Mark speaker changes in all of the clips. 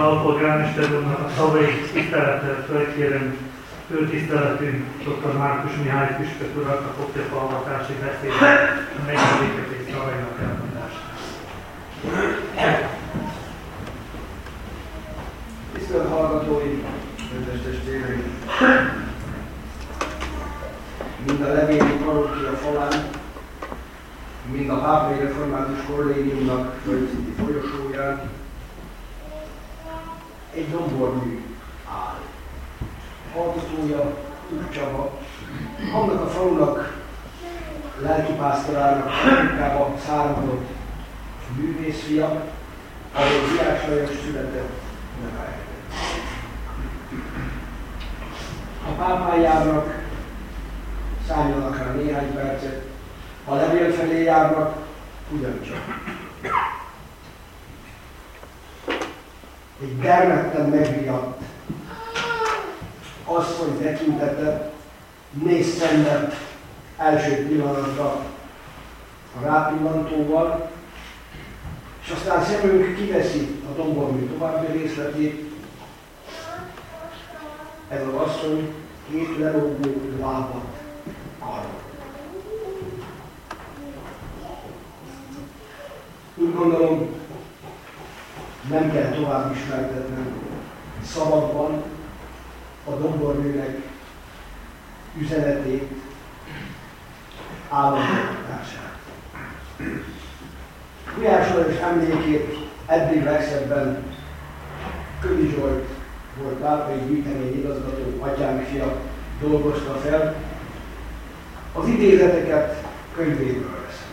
Speaker 1: alpolgármester úrnak a szavait tisztelettel felkérem főtiszteletünk dr. Márkus Mihály püspök urat a kopjafalvatási beszédre a megemlékezés szavainak elmondására.
Speaker 2: Tisztelt hallgatói, kedves testvéreim! Mind a levéli parókia falán, mind a Pápai Református Kollégiumnak Földszínti folyosóján egy dombormű áll. Hallgatója Tuk Csaba, annak a falunak lelkipásztorának Amerikába származott művészfia, ahol Diák Lajos született, nevelkedett. A pápájának szálljanak rá néhány percet, ha levél felé járnak, ugyancsak. Egy dermedten megriadt asszony tekintete néz szemben első pillanatra a rápillantóval, és aztán szemünk kiveszi a dombormű további részletét. Ez az asszony két lelógó lábat karol. Úgy gondolom, nem kell tovább ismertetnem szavakban a domborműnek üzenetét, államosítását. Gulyás Lajos emlékét eddig legszebben Kövi Zsolt volt pápai gyűjtemény igazgató, atyánk fia dolgozta fel. Az idézeteket könyvéből veszem.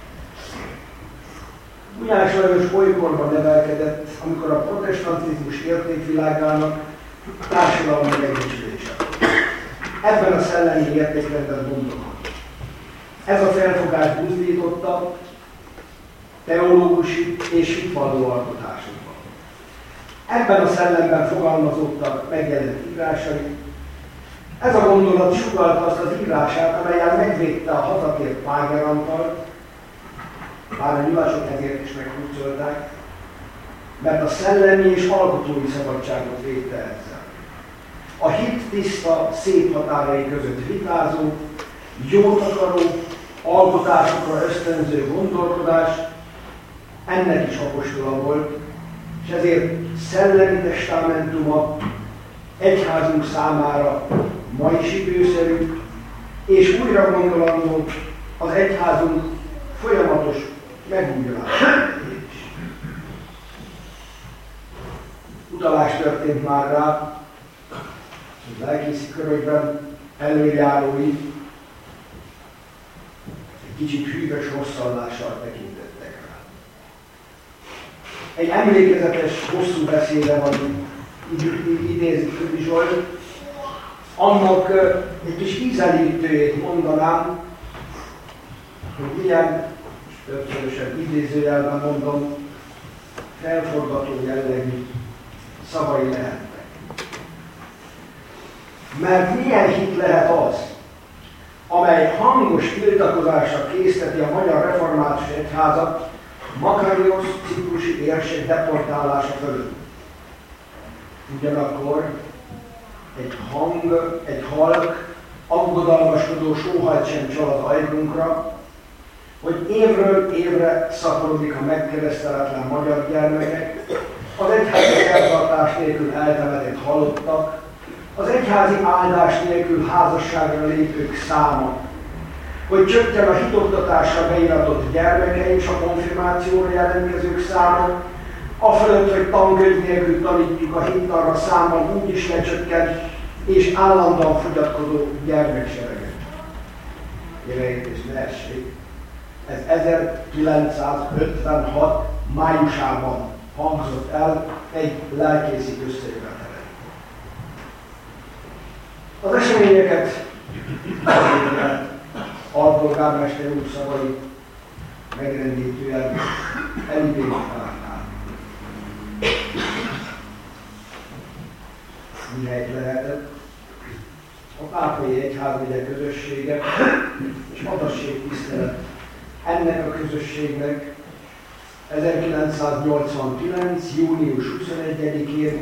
Speaker 2: Gulyás Lajos olykorban nevelkedett, amikor a protestantizmus értékvilágának társadalmi megbecsülése. Ebben a szellemi értékrendben gondolkodott. Ez a felfogás buzdította teológusi és hitvalló alkotásokban. Ebben a szellemben fogalmazottak megjelent írásai. Ez a gondolat sugalt azt az írását, amelyen megvédte a hazatért Páger Antalt, bár a nyulasok ezért is meghúzolták, mert a szellemi és alkotói szabadságot védte ezzel. A hit tiszta, szép határai között vitázó, jót akaró, alkotásokra ösztönző gondolkodás ennek is apostola volt, és ezért szellemi testamentuma egyházunk számára ma is időszerű, és újra gondolandó az egyházunk folyamatos megújulása is. Utalás történt már rá, hogy lelkészi körökben előjárói egy kicsit hűvös rosszallással tekintettek rá. Egy emlékezetes, hosszú beszéde van, idézik Kövi Zsolt, annak egy kis ízelítőjét mondanám, hogy ilyen, többszörösen idézőjelben mondom, felforgató jellegű szavai lehetnek. Mert milyen hit lehet az, amely hangos tiltakozásra készteti a Magyar Református Egyházat Makarios ciprusi érsek deportálása fölött. Ugyanakkor egy halk, aggodalmaskodó sóhajt sem csal az ajkunkra, hogy évről évre szaporodik a megkereszteletlen magyar gyermekek, az egyházi szertartás nélkül eltemetett halottak, az egyházi áldás nélkül házasságra lépők száma, hogy csökken a hitoktatásra beiratott gyermekei és a konfirmációra jelentkezők száma, afölött, hogy tankönyv nélkül tanítjuk a hittanra számban úgyis lecsökken, és állandóan fogyatkozó gyermeksereget. Érejétés ne essék. Ez 1956. májusában hangzott el egy lelkészi összejövetelen. Az eseményeket alpolgármester úr szavai megrendítően elidézik talán. Mihelyt lehetett, a Pápai Egyházmegye közössége és adasségtisztelet ennek a közösségnek 1989. június 21-én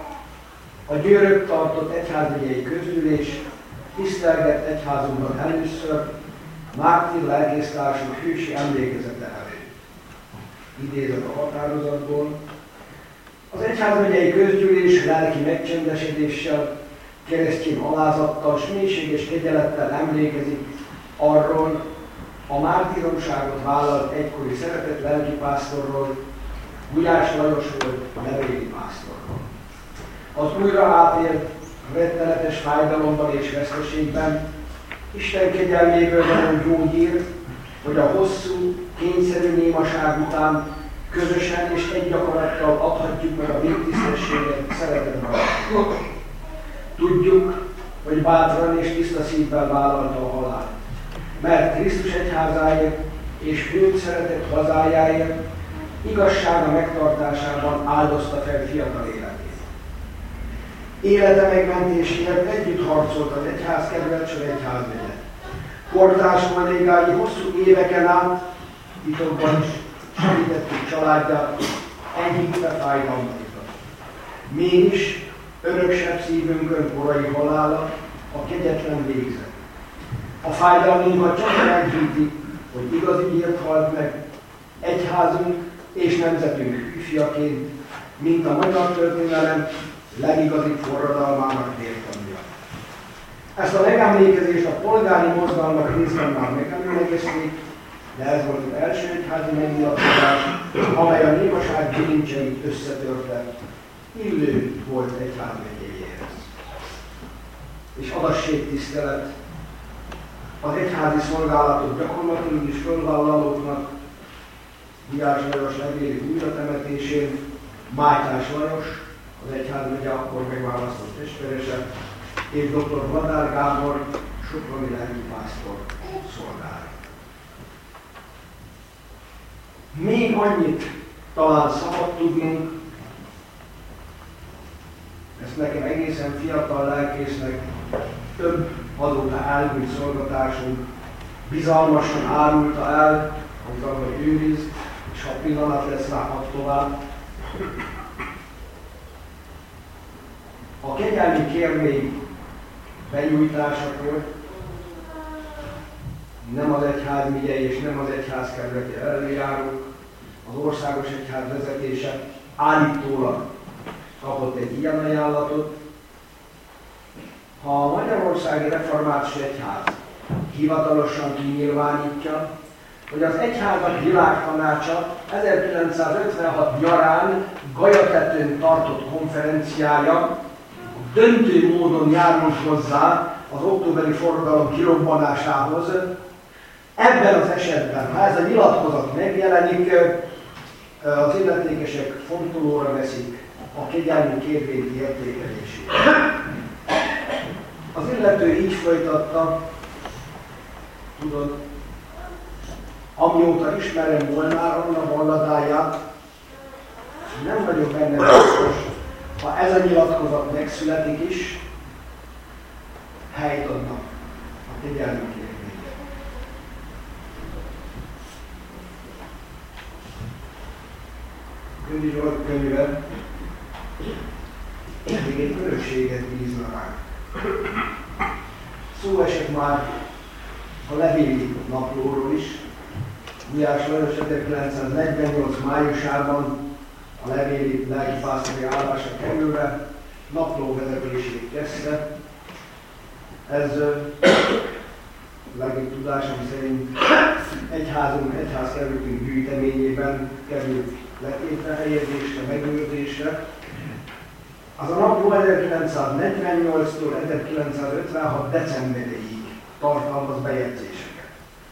Speaker 2: a Győrök tartott egyházmegyei közgyűlés tisztelgett egyházunkban először mártír lelkésztársunk hősi emlékezete előtt. Idézet a határozatból. Az egyházmegyei közgyűlés lelki megcsendesedéssel, keresztény alázattal s mélységes kegyelettel emlékezik arról, a mártíromságot vállalt egykori szeretett lelkipásztorról, Gulyás Lajosról, levéli pásztorról. Az újra átélt rettenetes fájdalomban és veszteségben Isten kegyelméből való gyógyír, hogy a hosszú, kényszerű némaság után közösen és egy akarattal adhatjuk meg a végtisztességet szeretetben. Tudjuk, hogy bátran és tiszta szívvel vállalta a halált, mert Krisztus egyházáért és őt szeretett hazájáért igazsága megtartásában áldozta fel fiatal életét. Élete megmentéséért együtt harcolt az egyházkerület és az egyházmegye. Kortárs kollégái hosszú éveken át titokban is segítettük családját, enyhítve fájdalmaikat. Mégis öröksebb szívünkön korai halála a kegyetlen végzet. A fájdalmunkat csak enyhíti, hogy igaziért halt meg egyházunk és nemzetünk hűfiaként, mint a magyar történelem legigazibb forradalmának vértanúja. Ezt a megemlékezést a polgári mozgalmak részben már megemlékezték, de ez volt az első egyházi megnyilatkozás, amely a némaság bilincseit összetörte. Illő volt egyházmegyéjéhez. És adasségtisztelet az egyházi szolgálatot gyakorlatilag is fölvállalóknak, Gulyás Lajos levéli újratemetésén Mátyás Lajos, az egyházmegye akkor megválasztott testvérese, és dr. Vadár Gábor, soproni lelkipásztor szolgál. Még annyit talán szabad tudnunk, ezt nekem egészen fiatal lelkésznek több azóta elmúlt szolgatásunk bizalmasan árulta el, hogy őriz, és ha pillanat lesz rá, ad tovább. A kegyelmi kérvény benyújtásakor nem az egyházmegye és nem az egyházkerületi előjárók, az országos egyház vezetése állítólag kapott egy ilyen ajánlatot. Ha a Magyarországi Református Egyház hivatalosan kinyilvánítja, hogy az Egyházak Világtanácsa 1956 nyarán Gajatetőn tartott konferenciája döntő módon járult hozzá az októberi forradalom kirobbanásához. Ebben az esetben, ha ez a nyilatkozat megjelenik, az illetékesek fontolóra veszik a kegyelmi kérvény értékelését. Az illető így folytatta, tudod, amióta ismerem Molnár Anna balladáját, nem vagyok benne biztos, ha ez a nyilatkozat megszületik is, helyt adnak a kegyelmi kérvényre. Könyvi Zsolt könyve még egy örökséget bízna ránk. Szó esett már a levéli naplóról is. Gulyás Lajos 1948. májusában a levéli lelkipásztori állásra kerülve napló vezetését kezdte. Ez legjobb tudásom szerint egyházkerületünk gyűjteményében került letétre helyezésre, megőrzésre. Az a napló 1948-tól 1956. decemberéig tartalmaz bejegyzéseket.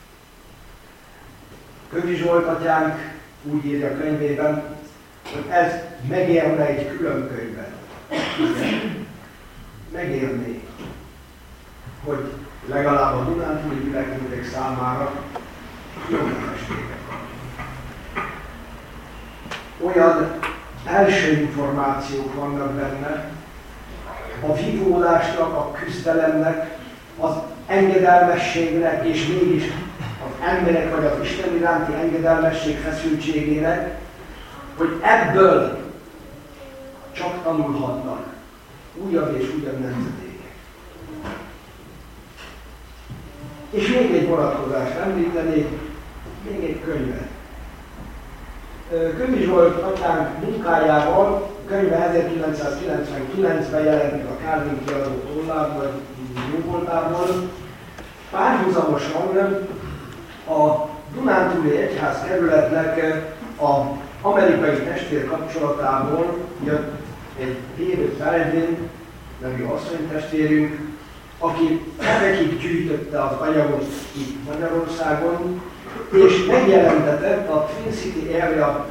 Speaker 2: Kövi Zsolt atyánk úgy írja a könyvében, hogy ez megérne egy külön könyvet. Megérné, hogy legalább a dunántúli gyülekezetek számára jó mestéket van. Olyan első információk vannak benne, a vívódásnak, a küzdelemnek, az engedelmességnek és mégis az emberek vagy az Isten iránti engedelmesség feszültségének, hogy ebből csak tanulhatnak újabb és újabb nemzedékek. És még egy vonatkozást említenék, még egy könyvet. Kövés Zsolt atyánk munkájával, könyve 1999-ben jelent meg a Kálvin kiadó tollából, vagy jóvoltából, párhuzamosan a Dunántúli Egyházkerületnek az amerikai testvér kapcsolatából jött egy David Feldin nevű asszonytestvérünk, aki évekig gyűjtötte az anyagot itt Magyarországon, és megjelentetett a Twin City Area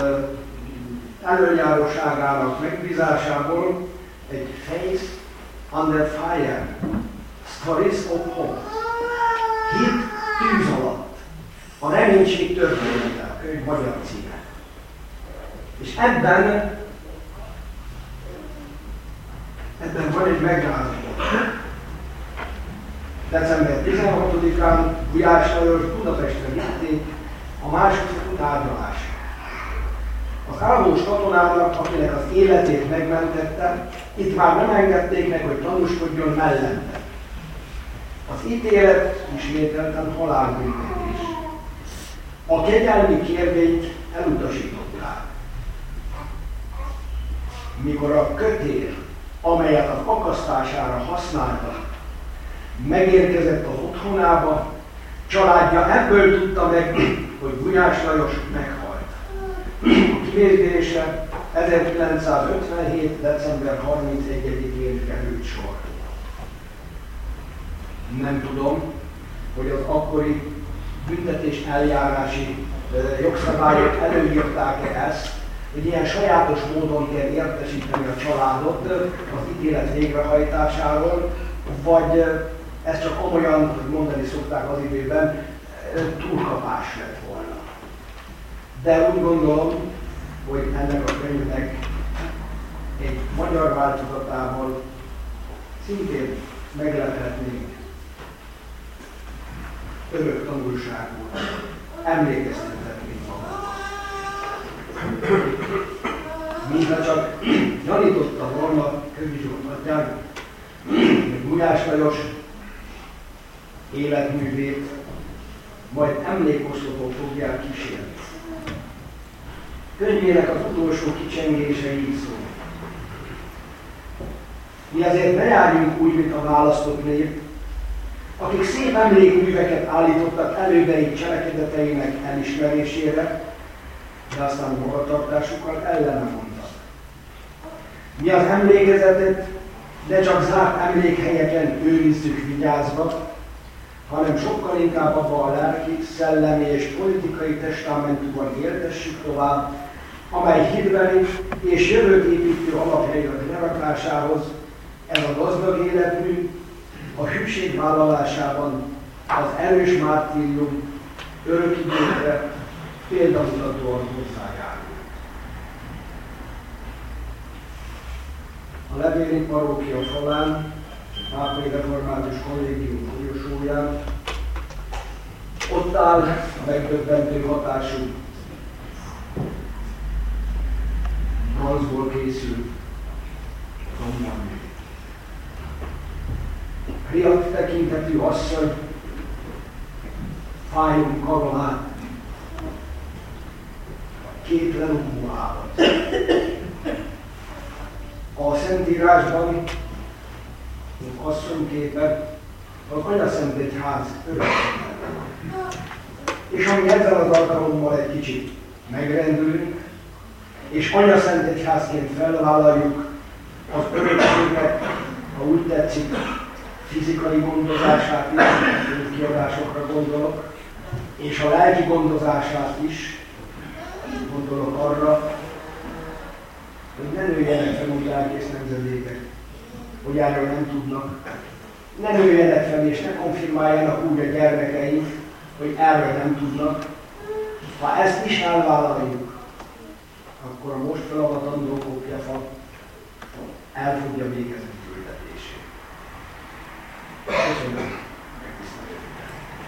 Speaker 2: előjáróságának megbízásából egy Faith Under Fire, Stories of Hope. Hit tűz alatt. A reménység története, a könyv magyar címe. És ebben van egy megrázó. December 16-án Gulyás Lajos Budapesten vitték a másodfokú tárgyalásra. Az állós katonának, akinek az életét megmentette, itt már nem engedték meg, hogy tanúskodjon mellette. Az ítélet ismételten halálbüntetés. A kegyelmi kérvényt elutasították. Mikor a kötél, amelyet az akasztására használtak, megérkezett az otthonába, családja ebből tudta meg, hogy Gulyás Lajos meghalt. A kivézése 1957. december 31-én került sor. Nem tudom, hogy az akkori büntetés eljárási jogszabályok előírták-e ezt, hogy ilyen sajátos módon kell értesíteni a családot az ítélet végrehajtásáról, vagy ez csak amolyan, hogy mondani szokták az időben, túlkapás lett volna. De úgy gondolom, hogy ennek a könyvnek egy magyar változatával szintén meglephetnénk örök tanulságú, emlékeztethetnénk magunkat. Mintha csak gyanította volna Kövés Zsolt atyánk, hogy Gulyás Lajos életművét majd emlékoszlopok fogják kísérni. Könyvének az utolsó kicsengése így szól. Mi azért ne járjunk úgy, mint a választott nép, akik szép emlékműveket állítottak elődei cselekedeteinek elismerésére, de aztán magatartásukkal ellene mondtak. Mi az emlékezetet ne csak zárt emlékhelyeken őrizzük vigyázva, hanem sokkal inkább abba a lelki, szellemi és politikai testamentumban éltessük tovább, amely hitbeli és jövőt építő alaphelyek lerakásához ez a gazdag életmű, a hűség vállalásában az erős mártírium örökidőkre példamutatóan hozzájárul. A levéli parókia falán, Pápai Református Kollégium folyosóján ott áll a megdöbbentő hatású bronzból készült rombamű. Riadt tekintetű asszony fájó karonát, két lerúgó állat. A Szentírásban az asszonyképe az Anyaszentegyház örökségben. És ami ezzel az alkalommal egy kicsit megrendülünk, és Anyaszentegyházként felvállaljuk az örökséget, ha úgy tetszik, fizikai gondozását is, kiadásokra gondolok, és a lelki gondozását is, gondolok arra, hogy ne nőjenek fel úgy lelkész nemzedékek, hogy erről nem tudnak. Ne nőjenek fel és ne konfirmáljanak úgy a gyermekeink, hogy erről nem tudnak. Ha ezt is elvállaljuk, akkor a most feladatandó kopjafa el fogja végezni küldetését. Köszönöm.